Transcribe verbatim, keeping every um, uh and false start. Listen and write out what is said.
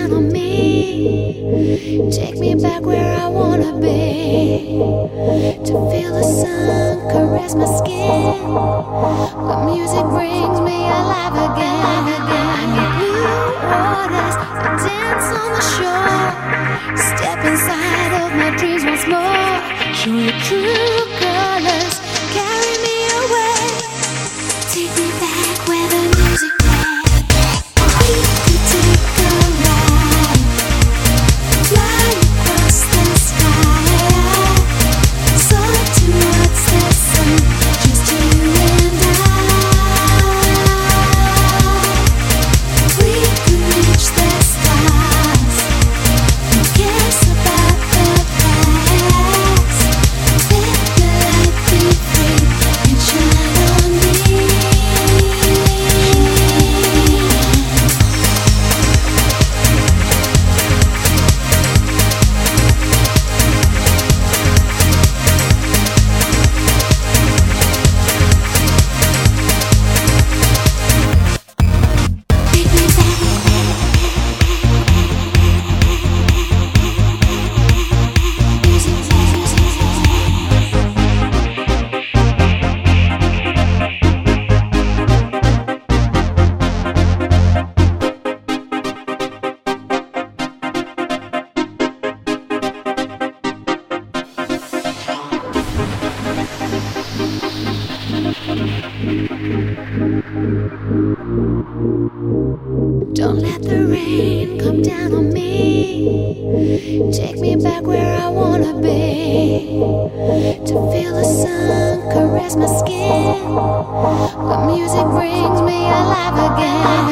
down on me. Take me back where I wanna be. To feel the sun caress my skin. When music brings me alive again, again. The blue waters, I dance on the shore. Step inside of my dreams once more. Show your true colors, carry me away. Take me back where the music plays. We could take a ride, fly across the sky, soar towards the sun, just you and I. We could reach the stars, who cares about the past? Let the light be free and shine on me. Take me back. Don't let the rain come down on me. Take me back where I wanna be. To feel the sun caress my skin. When music brings me alive again.